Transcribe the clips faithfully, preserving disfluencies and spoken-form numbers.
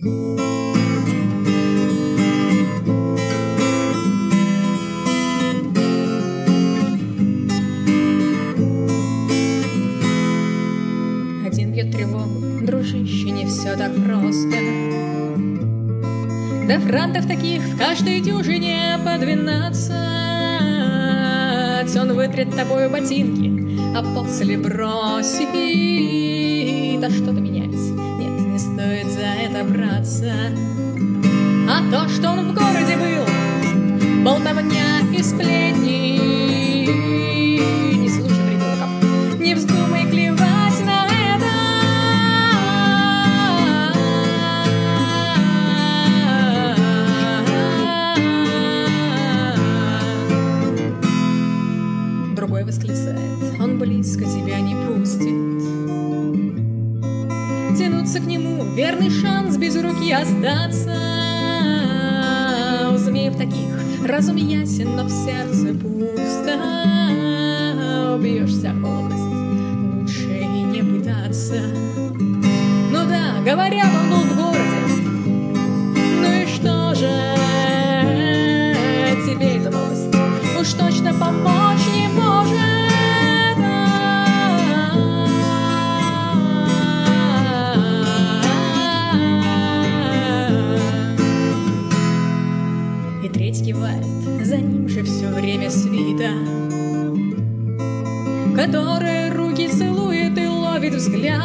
Один бьет тревогу, дружище, не все так просто. До франтов таких в каждой дюжине по двенадцать. Он вытрет тобою ботинки, а после бросит. А что-то менять? Нет, не стоит за это браться. А то, что он в городе был, болтовня и сплетни. Не слушай придурков, не вздумай клевать на это. Другой восклицает: он близко тебя не пустит. Тянуться к нему — верный шанс без руки остаться. У змеев таких разум ясен, но в сердце пусто. Убьешься колкость, лучше и не пытаться. Ну да, говорят, он был в городе. Ну и что же тебе эта новость уж точно помочь не может? И треть кивает, за ним же все время свита, которая руки целует и ловит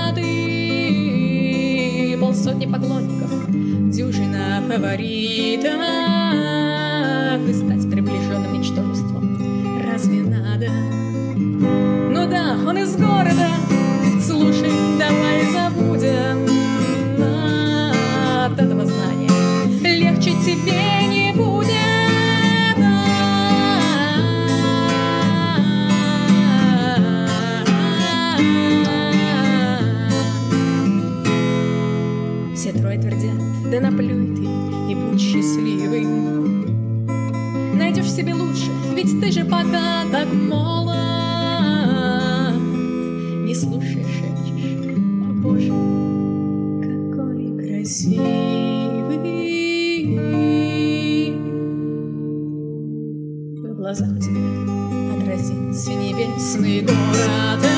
взгляды. Полсотни поклонников, дюжина фаворитов. И стать приближенным ничтожеством разве надо? Ну да, он из города. Слушай, давай забудем. От этого знания легче тебе не будет. Все трое твердят: да наплюй ты и будь счастливым. Найдешь себе лучше, ведь ты же пока так молод. Не слушай, шепчешь: о Боже, какой красивый. В глазах у тебя отразится небесный город.